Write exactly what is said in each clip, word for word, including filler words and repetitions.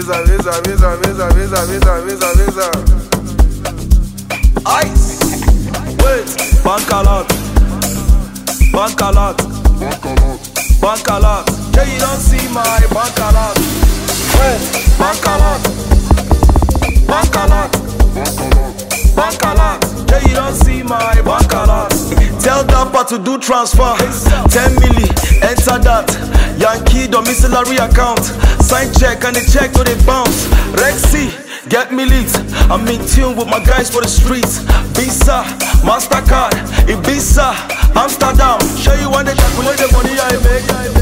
visa, visa, visa, visa, visa, visa, visa, visa. Ice. Wait, bank a lot, bank a lot, bank a lot. Yeah, you don't see my bank a lot. Wait, bank a lot, bank a lot, bank a lot. Yeah, you don't see my bank a lot. Tell Dapper to do transfer, ten milli, enter that. Yankee domiciliary account, sign check and the check to the bounce. Rexy, get me lit. I'm in tune with my guys for the streets. Visa, Mastercard, Ibiza, Amsterdam. Show you when they calculate the money I make.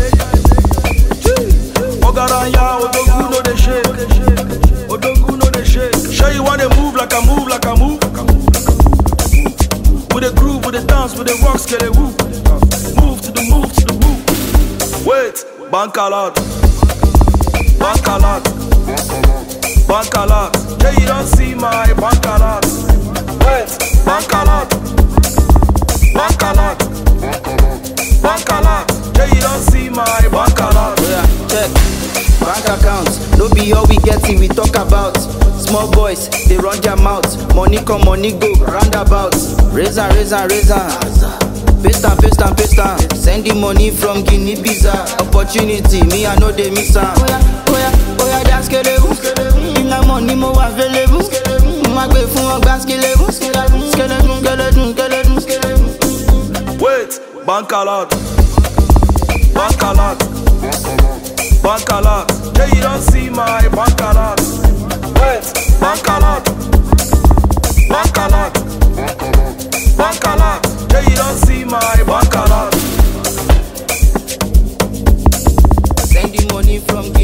Ogaranya, Odogu no they shake. Odogu no they shake. Show you when they move like I move, like I move. With the groove, with the dance, with the rocks, get it whoop. Move to the move to the whoop. Wait, bank a lot, bank a lot, bank a lot. Yeah, you don't see my bank a lot. Wait, bank a lot, bank a lot, bank a lot. Yeah, you don't see my bank a lot. Yeah, check bank accounts. No be all we get it, we talk about. Small boys, they run their mouth. Money come, money go, roundabout. Razor, razor, razor. Paste and paste and paste and send the money from Guinea Bissau. Opportunity, me I know they miss am. Oh yeah, oh yeah, oh yeah, that's scalable. If na money more available, my way fun ogba scalable. Skeleton, skeleton, skeleton, skeleton. Wait, bank a lot, bank a lot, bank a lot. Yeah, you don't see my bank a lot. Wait, bank a lot, bank a lot, bank a lot. Yeah, you don't see my bank a lot. Send the money from